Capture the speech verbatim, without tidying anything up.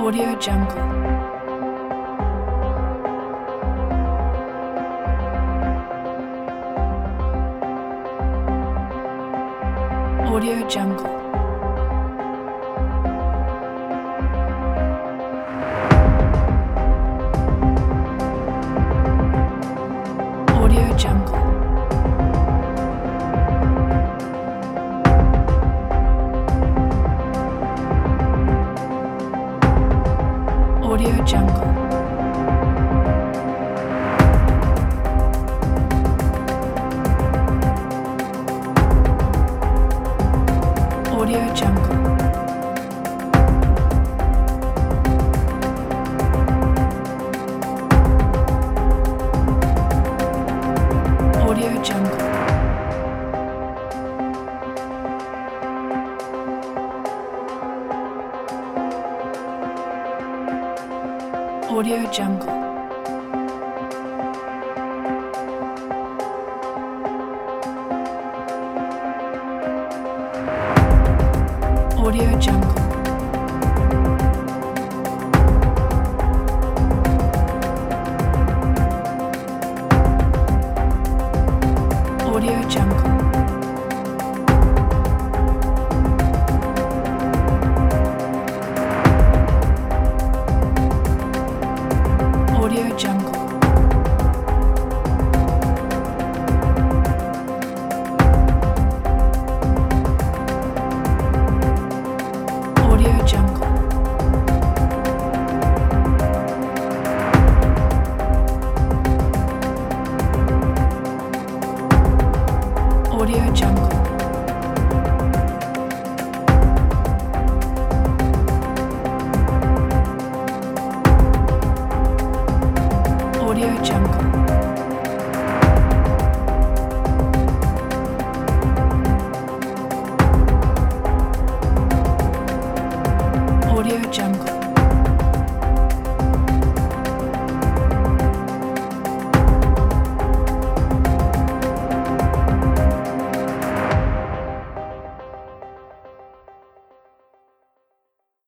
Audio Jungle. Audio Jungle. Audio Jungle. Audio Jungle. Audio Jungle. Audio Jungle. Audio Jungle. Audio Jungle. Audio Jungle. Audio Jungle. Audio Jungle. Audio Jungle. Audio Jungle. Audio Jungle.